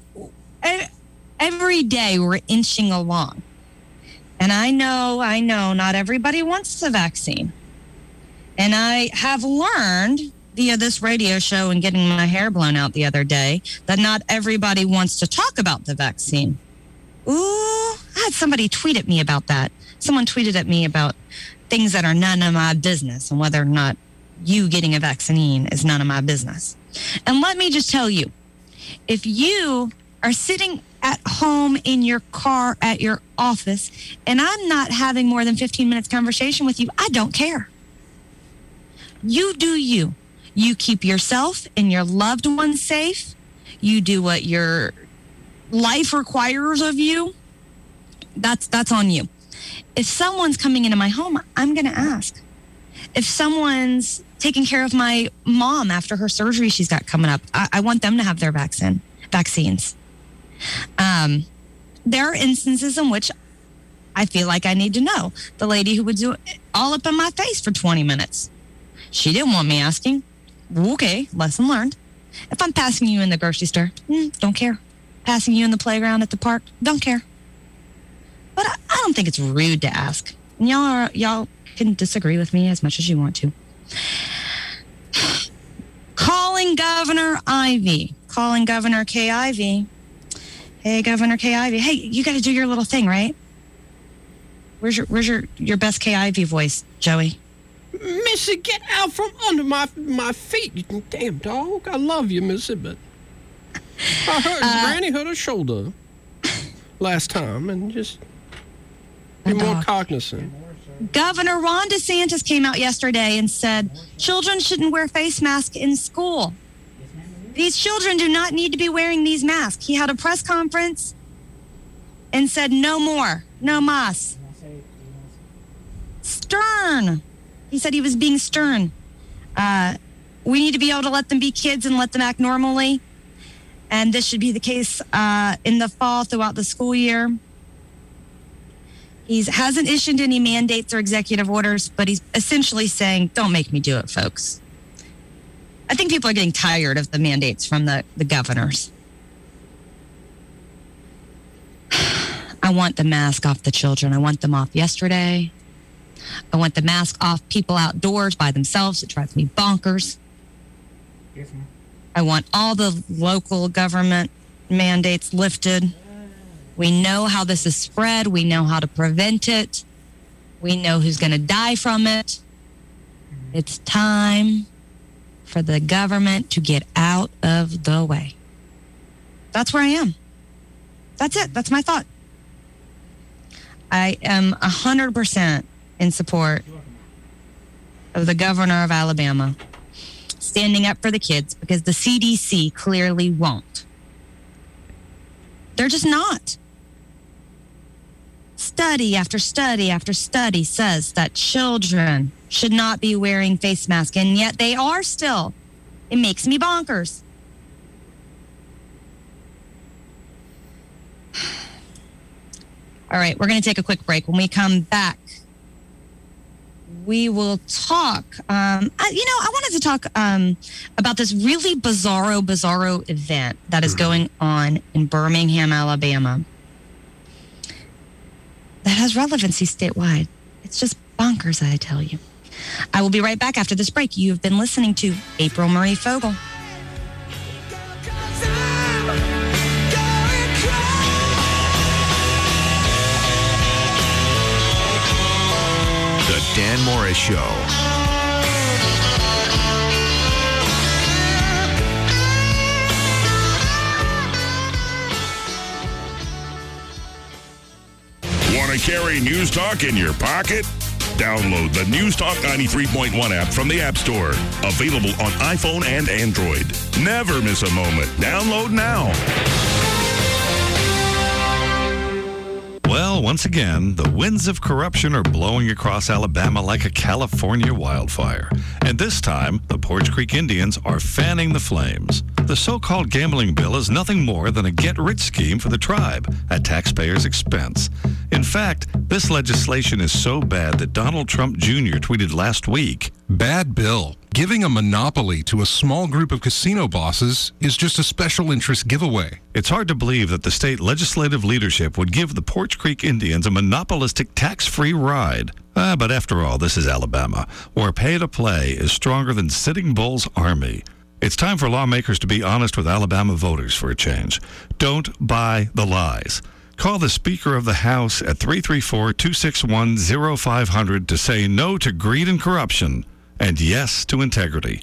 every day we're inching along. And I know not everybody wants the vaccine. And I have learned via this radio show and getting my hair blown out the other day that not everybody wants to talk about the vaccine. Ooh, I had somebody tweet at me about that. Someone tweeted at me about things that are none of my business and whether or not you getting a vaccine is none of my business. And let me just tell you, if you are sitting at home in your car at your office and I'm not having more than 15 minutes conversation with you, I don't care. You do you. You keep yourself and your loved ones safe. You do what your life requires of you. That's on you. If someone's coming into my home, I'm going to ask. If someone's taking care of my mom after her surgery she's got coming up, I want them to have their vaccines. There are instances in which I feel like I need to know. The lady who would do it all up in my face for 20 minutes. She didn't want me asking. Okay, lesson learned. If I'm passing you in the grocery store, don't care. passing you in the playground at the park? Don't care. But I don't think it's rude to ask. And y'all can disagree with me as much as you want to. Calling Governor Ivey. Calling Governor Kay Ivey. Hey, Governor Kay Ivey. Hey, you got to do your little thing, right? Where's your best Kay Ivey voice, Joey? Missy, get out from under my feet, you damn dog. I love you, Missy, but I heard Granny hurt her shoulder last time, and just be more cognizant. Governor Ron DeSantis came out yesterday and said children shouldn't wear face masks in school. These children do not need to be wearing these masks. He had a press conference and said no more, no mas. Stern. He said he was being stern. We need to be able to let them be kids and let them act normally. And this should be the case in the fall throughout the school year. He hasn't issued any mandates or executive orders, but he's essentially saying, don't make me do it, folks. I think people are getting tired of the mandates from the governors. I want the mask off the children. I want them off yesterday. I want the mask off people outdoors by themselves. It drives me bonkers. Yes, ma'am. I want all the local government mandates lifted. We know how this is spread. We know how to prevent it. We know who's going to die from it. It's time for the government to get out of the way. That's where I am. That's it. That's my thought. I am 100% in support of the governor of Alabama standing up for the kids because the CDC clearly won't. They're just not. Study after study after study says that children should not be wearing face masks, and yet they are still. It makes me bonkers. All right, we're going to take a quick break. When we come back, we will talk. I wanted to talk about this really bizarro event that is going on in Birmingham, Alabama, that has relevancy statewide. It's just bonkers, I tell you. I will be right back after this break. You have been listening to April Marie Fogel. The Dan Morris Show. Want to carry News Talk in your pocket? Download the News Talk 93.1 app from the App Store. Available on iPhone and Android. Never miss a moment. Download now. Well, once again, the winds of corruption are blowing across Alabama like a California wildfire. And this time, the Porch Creek Indians are fanning the flames. The so-called gambling bill is nothing more than a get-rich scheme for the tribe at taxpayers' expense. In fact, this legislation is so bad that Donald Trump Jr. tweeted last week, "Bad bill. Giving a monopoly to a small group of casino bosses is just a special interest giveaway." It's hard to believe that the state legislative leadership would give the Porch Creek Indians a monopolistic tax-free ride. But after all, this is Alabama, where pay-to-play is stronger than Sitting Bull's army. It's time for lawmakers to be honest with Alabama voters for a change. Don't buy the lies. Call the Speaker of the House at 334-261-0500 to say no to greed and corruption and yes to integrity.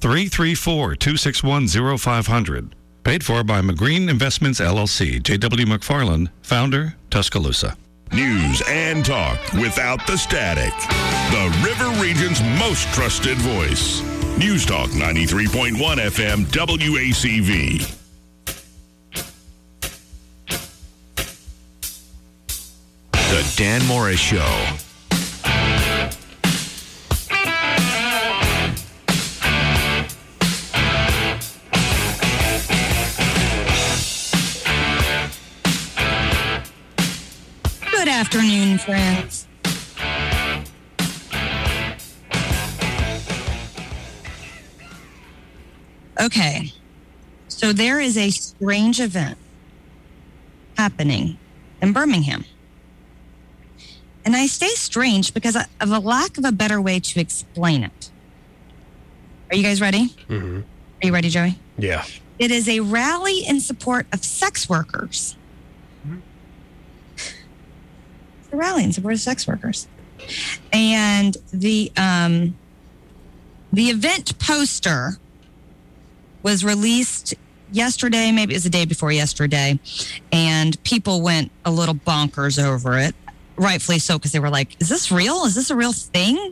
334-261-0500. Paid for by McGreen Investments, LLC. J.W. McFarland, founder, Tuscaloosa. News and talk without the static. The River Region's most trusted voice. News Talk 93.1 FM WACV. The Dan Morris Show. Good afternoon, friends. Okay, so there is a strange event happening in Birmingham. And I say strange because of a lack of a better way to explain it. Are you guys ready? Mm-hmm. Are you ready, Joey? Yeah. It is a rally in support of sex workers. It's a rally in support of sex workers. And the event poster was released yesterday, maybe it was the day before yesterday, and people went a little bonkers over it, rightfully so, because they were like, is this real? Is this a real thing?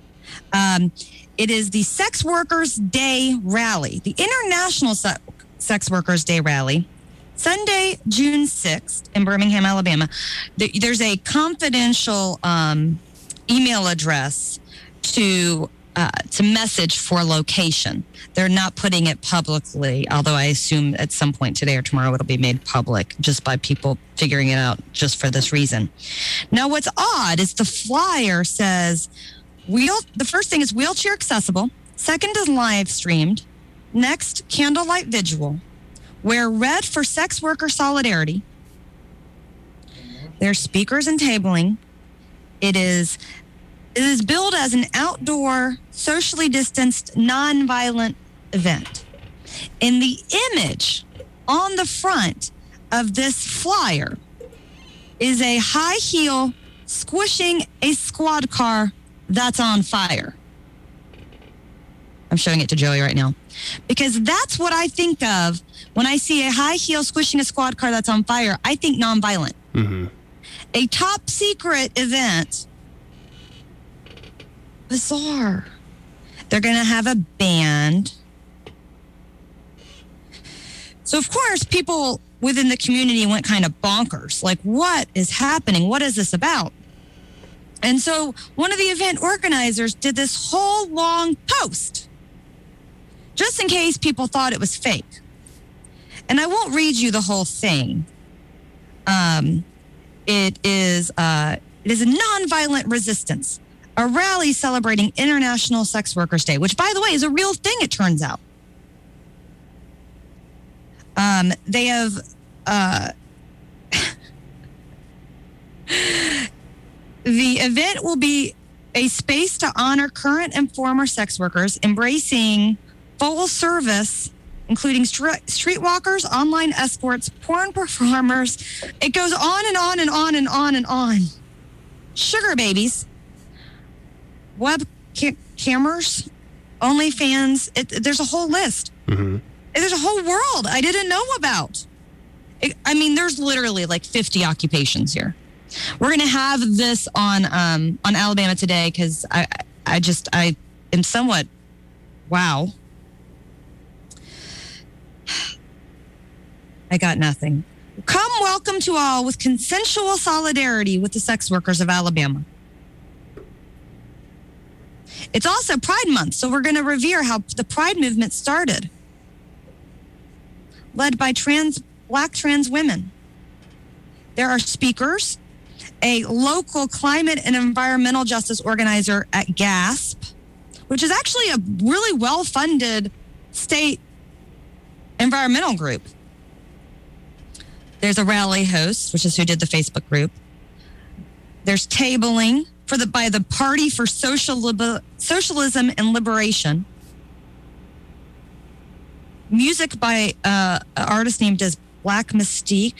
It is the Sex Workers Day Rally, the International Sex Workers Day Rally, Sunday, June 6th in Birmingham, Alabama. There's a confidential email address to message for location. They're not putting it publicly, although I assume at some point today or tomorrow it'll be made public just by people figuring it out just for this reason. Now, what's odd is the flyer says, the first thing is wheelchair accessible. Second is live streamed. Next, candlelight vigil. Wear red for sex worker solidarity. There's speakers and tabling. It is billed as an outdoor, socially distanced, non-violent event. In the image on the front of this flyer is a high heel squishing a squad car that's on fire. I'm showing it to Joey right now. Because that's what I think of when I see a high heel squishing a squad car that's on fire. I think nonviolent. Mm-hmm. A top secret event. Bizarre. They're going to have a band. So, of course, people within the community went kind of bonkers. Like, what is happening? What is this about? And so one of the event organizers did this whole long post just in case people thought it was fake. And I won't read you the whole thing. It is a nonviolent resistance, a rally celebrating International Sex Workers Day, which, by the way, is a real thing, it turns out. They have... The event will be a space to honor current and former sex workers, embracing full service, including streetwalkers, online escorts, porn performers. It goes on and on and on and on and on. Sugar babies, web cameras, OnlyFans. There's a whole list. Mm-hmm. There's a whole world I didn't know about. There's literally like 50 occupations here. We're going to have this on Alabama Today because I am somewhat, wow. I got nothing. Come welcome to all with consensual solidarity with the sex workers of Alabama. It's also Pride Month, so we're going to revere how the Pride movement started, led by Black trans women. There are speakers, a local climate and environmental justice organizer at GASP, which is actually a really well-funded state environmental group. There's a rally host, which is who did the Facebook group. There's tabling by the Party for Socialism and Liberation. Music by an artist named as Black Mystique.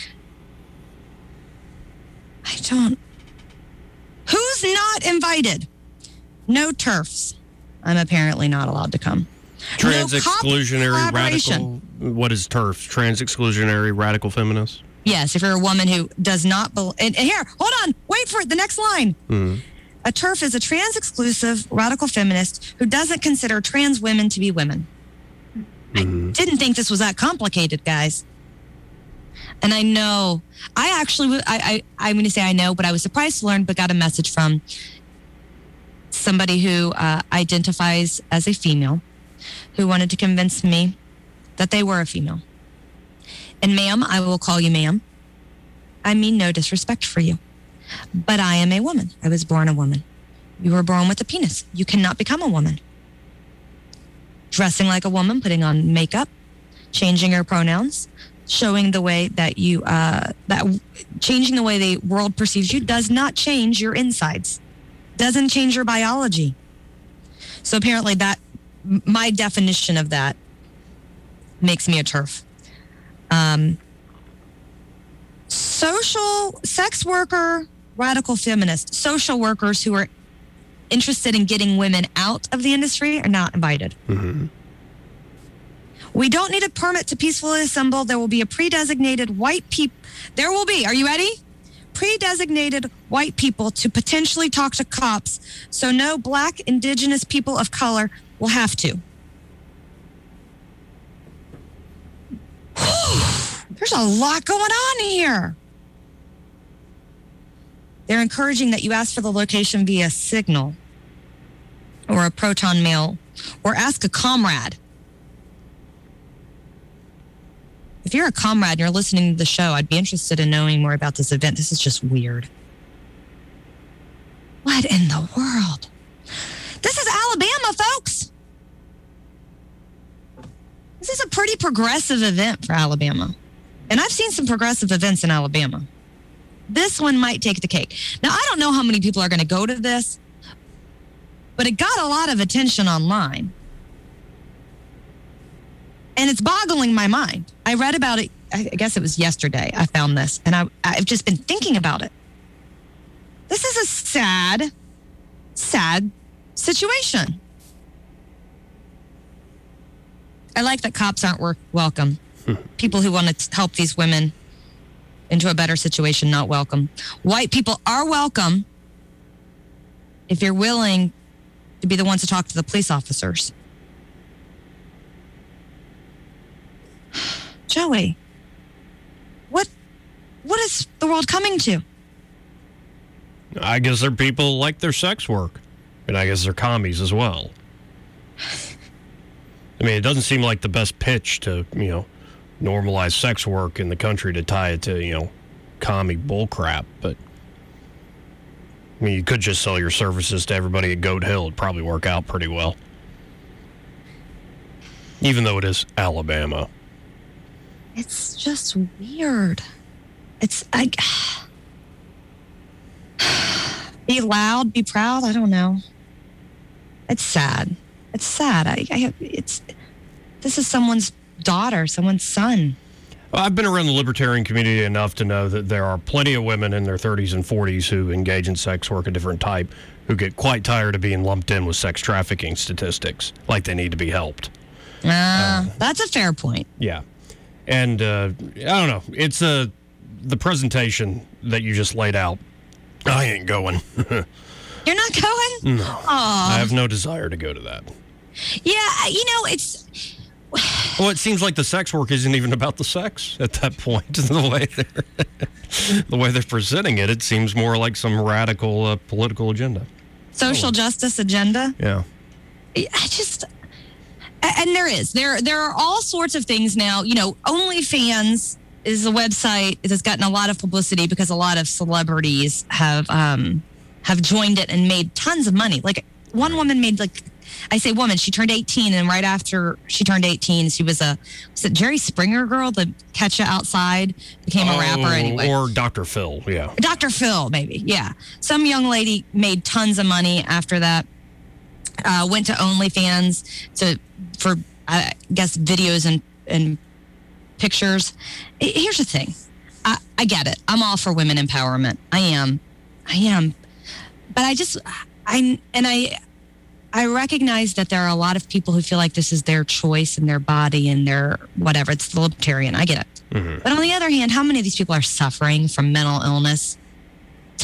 Who's not invited? No TERFs. I'm apparently not allowed to come. Trans-exclusionary radical. What is TERF? Trans-exclusionary radical feminist? Yes, if you're a woman who does not believe... And here, hold on. Wait for it. The next line. Mm-hmm. A TERF is a trans-exclusive radical feminist who doesn't consider trans women to be women. Mm-hmm. I didn't think this was that complicated, guys. And I know... I'm going to say I know, but I was surprised to learn, but got a message from somebody who identifies as a female, who wanted to convince me that they were a female. And ma'am, I will call you ma'am. I mean no disrespect for you. But I am a woman. I was born a woman. You were born with a penis. You cannot become a woman. Dressing like a woman, putting on makeup, changing your pronouns, showing the way that you that changing the way the world perceives you does not change your insides, doesn't change your biology. So apparently that my definition of that makes me a TERF. Social sex worker, radical feminist, social workers who are interested in getting women out of the industry are not invited. Mm-hmm. We don't need a permit to peacefully assemble. There will be a pre-designated white people. There will be, are you ready? Pre-designated white people to potentially talk to cops, so no black, indigenous people of color will have to. There's a lot going on here. They're encouraging that you ask for the location via Signal or a Proton Mail or ask a comrade. If you're a comrade and you're listening to the show, I'd be interested in knowing more about this event. This is just weird. What in the world? This is Alabama, folks. This is a pretty progressive event for Alabama. And I've seen some progressive events in Alabama. This one might take the cake. Now, I don't know how many people are going to go to this, but it got a lot of attention online. And it's boggling my mind. I read about it, I guess it was yesterday I found this, and I've just been thinking about it. This is a sad, sad situation. I like that cops aren't welcome. People who want to help these women into a better situation, not welcome. White people are welcome if you're willing to be the ones to talk to the police officers. Joey, what is the world coming to? I guess they're people like their sex work. And I guess they're commies as well. I mean, it doesn't seem like the best pitch to, normalize sex work in the country to tie it to, commie bullcrap. But, I mean, you could just sell your services to everybody at Goat Hill. It'd probably work out pretty well. Even though it is Alabama. It's just weird. It's like... Be loud, be proud. I don't know. It's sad. It's sad. This is someone's daughter, someone's son. Well, I've been around the libertarian community enough to know that there are plenty of women in their 30s and 40s who engage in sex work of different type who get quite tired of being lumped in with sex trafficking statistics, like they need to be helped. That's a fair point. Yeah. And I don't know. It's the presentation that you just laid out. I ain't going. You're not going? No. Aww. I have no desire to go to that. Yeah, it's... Well, it seems like the sex work isn't even about the sex at that point. The way they're presenting it, it seems more like some radical political agenda. Social justice agenda? Yeah. And there are all sorts of things now. OnlyFans is a website that's gotten a lot of publicity because a lot of celebrities have joined it and made tons of money. Like one woman made I say woman, she turned 18, and right after she turned 18, she was it Jerry Springer girl, the Catch Ya Outside, became a rapper anyway. Or Dr. Phil, yeah. Dr. Phil, maybe, yeah. Some young lady made tons of money after that, went to OnlyFans for I guess, videos and pictures. Here's the thing. I get it. I'm all for women empowerment. I am. But I recognize that there are a lot of people who feel like this is their choice and their body and their whatever. It's the libertarian. I get it. Mm-hmm. But on the other hand, how many of these people are suffering from mental illness